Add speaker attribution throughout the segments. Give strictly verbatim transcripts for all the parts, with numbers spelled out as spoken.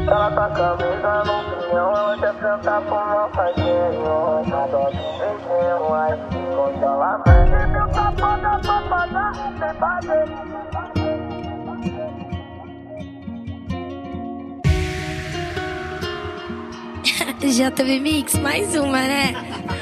Speaker 1: Ela tá camisa no pinhão, ela quer sentar pro mal fazer. Na dose de beijinho, aí se congelamento. Meu safada pra pagar, sem fazer.
Speaker 2: J V Mix, mais uma, né?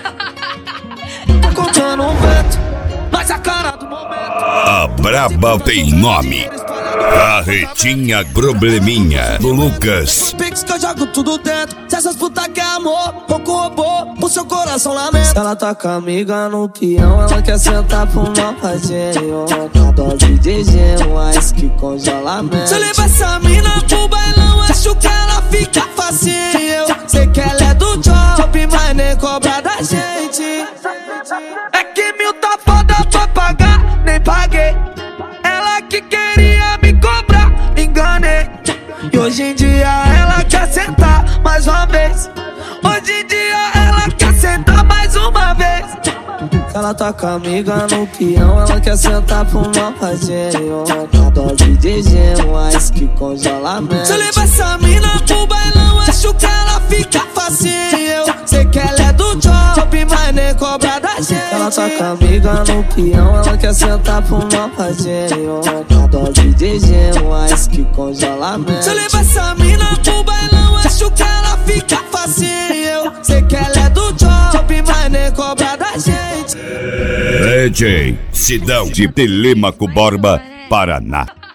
Speaker 3: Tô contando um vento, mas a cara do momento.
Speaker 4: A braba tem nome. Carretinha Probleminha do Lucas.
Speaker 3: Pix que eu jogo tudo dentro. Se essas puta quer amor, pouco robô, pro seu coração lamento. Ela tá com a amiga no peão, ela quer sentar pro mal fazenho. Na dose de gelo, ice que congelamento. Se eu levar essa mina pro bailão, acho que ela fica facinho. Sei que ela é do job, mas nem cobra da gente. É que mil tá foda pra pagar, nem paguei. Ela que queria me cobrar, me enganei. E hoje em dia ela quer sentar mais uma vez. Hoje em dia ela quer sentar mais uma vez. Ela tá com a amiga no peão, ela quer sentar pro mal fazenho. Na dose de gelo, ice que congelamento. Se eu levar essa mina pro bailão, acho que ela fica facinho. Sei que ela é do job, mas nem cobra da gente. Ela tá com a amiga no peão, ela quer sentar pro mal fazenho. Na dose de gelo, ice que congelamento. Se eu levar essa mina pro bailão, acho que ela fica facinho. Sei que ela é do job, mas nem cobra da gente.
Speaker 4: D J Sidão de Telêmaco Borba, Paraná.